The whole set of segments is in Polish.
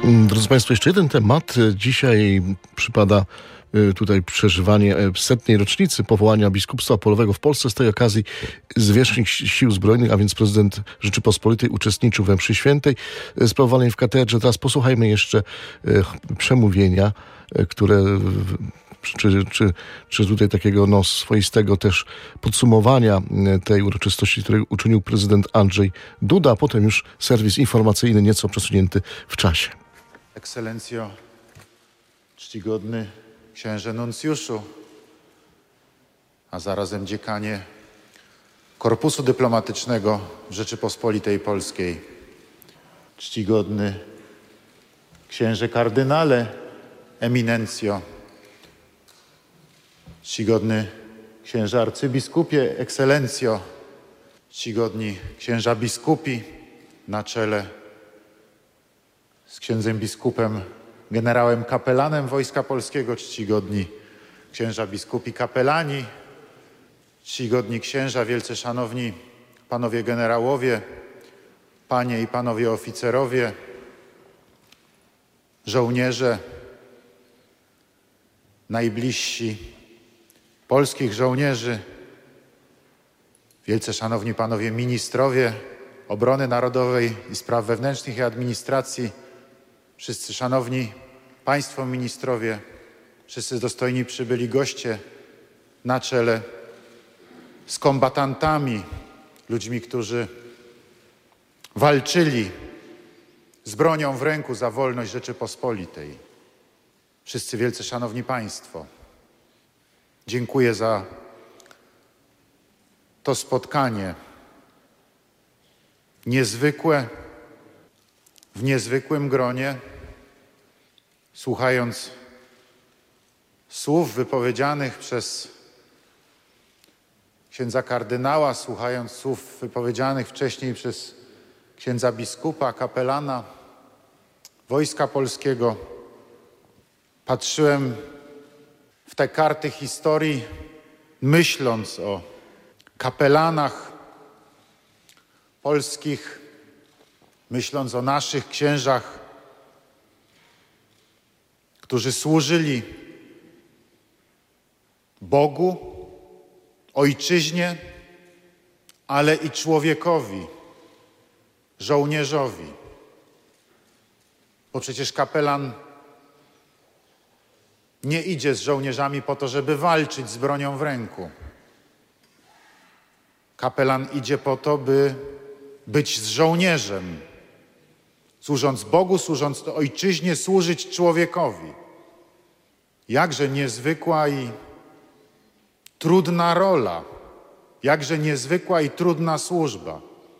Drodzy Państwo, jeszcze jeden temat. Dzisiaj przypada tutaj przeżywanie 100. rocznicy powołania biskupstwa polowego w Polsce. Z tej okazji zwierzchnik Sił Zbrojnych, a więc prezydent Rzeczypospolitej, uczestniczył we mszy świętej sprawowanej w katedrze. Teraz posłuchajmy jeszcze przemówienia, które czy tutaj takiego swoistego też podsumowania tej uroczystości, której uczynił prezydent Andrzej Duda, a potem już serwis informacyjny nieco przesunięty w czasie. Ekscelencjo, czcigodny księże nuncjuszu, a zarazem dziekanie Korpusu Dyplomatycznego Rzeczypospolitej Polskiej, czcigodny księże kardynale, eminencjo, czcigodny księże arcybiskupie, ekscelencjo, czcigodni księża biskupi na czele z księdzem biskupem, generałem kapelanem Wojska Polskiego, czcigodni księża biskupi kapelani, czcigodni księża, wielce szanowni panowie generałowie, panie i panowie oficerowie, żołnierze, najbliżsi polskich żołnierzy, wielce szanowni panowie ministrowie obrony narodowej i spraw wewnętrznych i administracji, wszyscy szanowni państwo ministrowie, wszyscy dostojni przybyli goście na czele z kombatantami, ludźmi, którzy walczyli z bronią w ręku za wolność Rzeczypospolitej. Wszyscy wielce szanowni państwo, dziękuję za to spotkanie niezwykłe, w niezwykłym gronie, słuchając słów wypowiedzianych przez księdza kardynała, słuchając słów wypowiedzianych wcześniej przez księdza biskupa, kapelana Wojska Polskiego, patrzyłem w te karty historii, myśląc o kapelanach polskich, myśląc o naszych księżach, którzy służyli Bogu, ojczyźnie, ale i człowiekowi, żołnierzowi. Bo przecież kapelan nie idzie z żołnierzami po to, żeby walczyć z bronią w ręku. Kapelan idzie po to, by być z żołnierzem, służąc Bogu, służąc ojczyźnie, służyć człowiekowi. Jakże niezwykła i trudna rola, jakże niezwykła i trudna służba.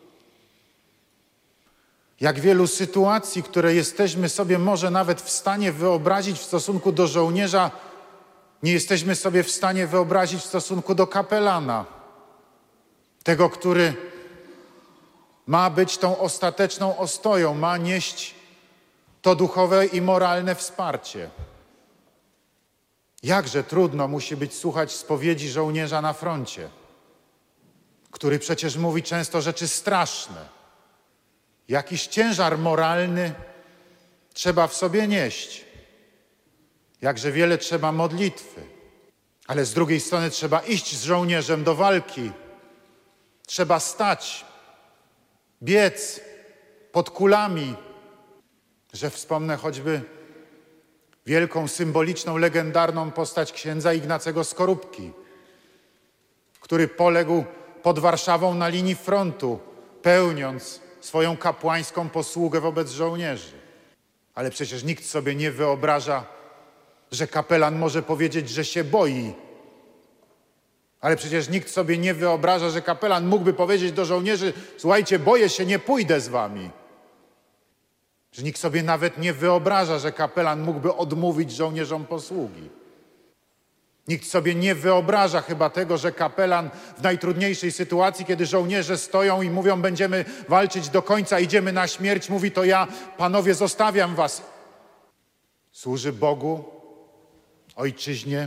Jak wielu sytuacji, które jesteśmy sobie może nawet w stanie wyobrazić w stosunku do żołnierza, nie jesteśmy sobie w stanie wyobrazić w stosunku do kapelana. Tego, który ma być tą ostateczną ostoją, ma nieść to duchowe i moralne wsparcie. Jakże trudno musi być słuchać spowiedzi żołnierza na froncie, który przecież mówi często rzeczy straszne. Jakiś ciężar moralny trzeba w sobie nieść. Jakże wiele trzeba modlitwy. Ale z drugiej strony trzeba iść z żołnierzem do walki. Trzeba stać, biec pod kulami, że wspomnę choćby wielką, symboliczną, legendarną postać księdza Ignacego Skorupki, który poległ pod Warszawą na linii frontu, pełniąc swoją kapłańską posługę wobec żołnierzy. Ale przecież nikt sobie nie wyobraża, że kapelan może powiedzieć, że się boi. Ale przecież nikt sobie nie wyobraża, że kapelan mógłby powiedzieć do żołnierzy: słuchajcie, boję się, nie pójdę z wami. Że nikt sobie nawet nie wyobraża, że kapelan mógłby odmówić żołnierzom posługi. Nikt sobie nie wyobraża chyba tego, że kapelan w najtrudniejszej sytuacji, kiedy żołnierze stoją i mówią: będziemy walczyć do końca, idziemy na śmierć, mówi: to ja, panowie, zostawiam was. Służy Bogu, ojczyźnie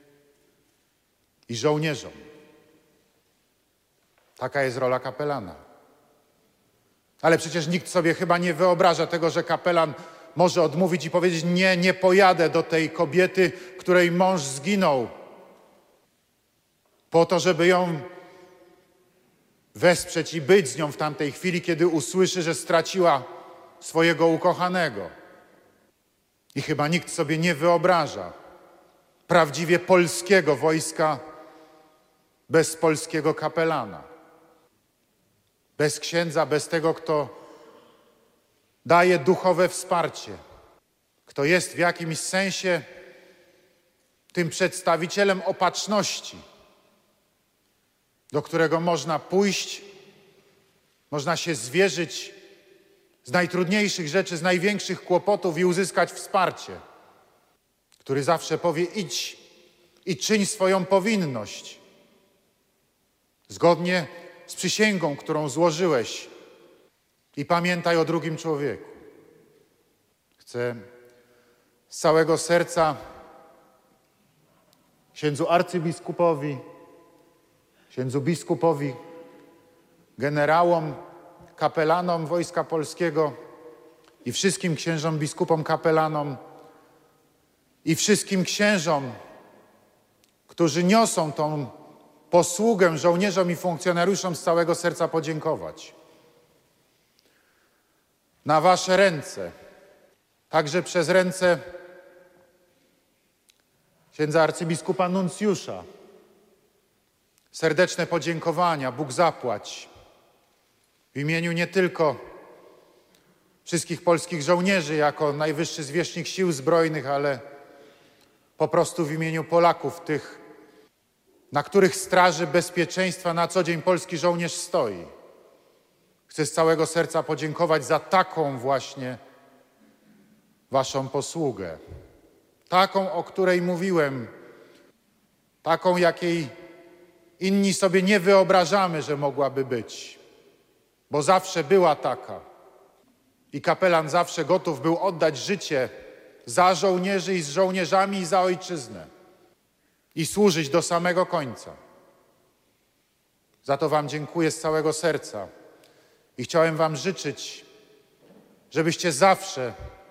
i żołnierzom. Taka jest rola kapelana. Ale przecież nikt sobie chyba nie wyobraża tego, że kapelan może odmówić i powiedzieć: nie, nie pojadę do tej kobiety, której mąż zginął, po to, żeby ją wesprzeć i być z nią w tamtej chwili, kiedy usłyszy, że straciła swojego ukochanego. I chyba nikt sobie nie wyobraża prawdziwie polskiego wojska bez polskiego kapelana. Bez księdza, bez tego, kto daje duchowe wsparcie, kto jest w jakimś sensie tym przedstawicielem opatrzności, do którego można pójść, można się zwierzyć z najtrudniejszych rzeczy, z największych kłopotów i uzyskać wsparcie, który zawsze powie: idź i czyń swoją powinność, zgodnie z przysięgą, którą złożyłeś, i pamiętaj o drugim człowieku. Chcę z całego serca księdzu arcybiskupowi, księdzu biskupowi, generałom, kapelanom Wojska Polskiego i wszystkim księżom biskupom kapelanom i wszystkim księżom, którzy niosą tą posługę żołnierzom i funkcjonariuszom, z całego serca podziękować. Na wasze ręce, także przez ręce księdza arcybiskupa nuncjusza, serdeczne podziękowania. Bóg zapłać w imieniu nie tylko wszystkich polskich żołnierzy jako najwyższy zwierzchnik Sił Zbrojnych, ale po prostu w imieniu Polaków, tych, na których straży bezpieczeństwa na co dzień polski żołnierz stoi. Chcę z całego serca podziękować za taką właśnie waszą posługę. Taką, o której mówiłem, taką, jakiej inni sobie nie wyobrażamy, że mogłaby być, bo zawsze była taka. I kapelan zawsze gotów był oddać życie za żołnierzy i z żołnierzami i za ojczyznę i służyć do samego końca. Za to wam dziękuję z całego serca i chciałem wam życzyć, żebyście zawsze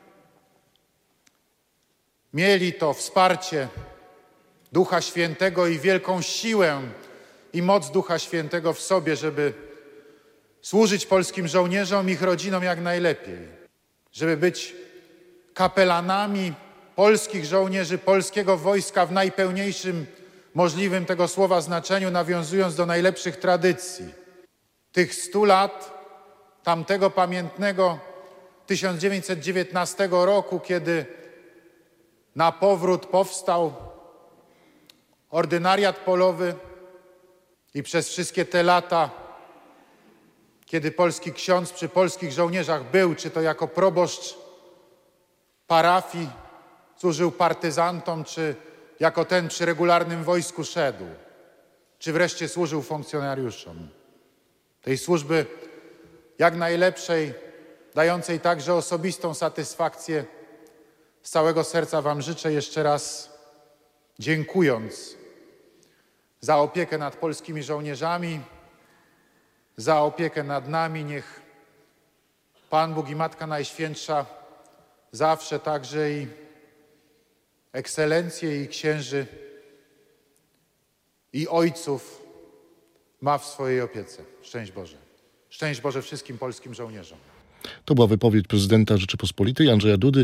mieli to wsparcie Ducha Świętego i wielką siłę i moc Ducha Świętego w sobie, żeby służyć polskim żołnierzom i ich rodzinom jak najlepiej, żeby być kapelanami polskich żołnierzy, polskiego wojska w najpełniejszym możliwym tego słowa znaczeniu, nawiązując do najlepszych tradycji. Tych 100 lat tamtego pamiętnego 1919 roku, kiedy na powrót powstał ordynariat polowy i przez wszystkie te lata, kiedy polski ksiądz przy polskich żołnierzach był, czy to jako proboszcz parafii służył partyzantom, czy jako ten przy regularnym wojsku szedł, czy wreszcie służył funkcjonariuszom. Tej służby jak najlepszej, dającej także osobistą satysfakcję. Z całego serca wam życzę, jeszcze raz dziękując za opiekę nad polskimi żołnierzami, za opiekę nad nami. Niech Pan Bóg i Matka Najświętsza zawsze także i ekscelencje i księży i ojców ma w swojej opiece. Szczęść Boże. Szczęść Boże wszystkim polskim żołnierzom. To była wypowiedź prezydenta Rzeczypospolitej Andrzeja Dudy.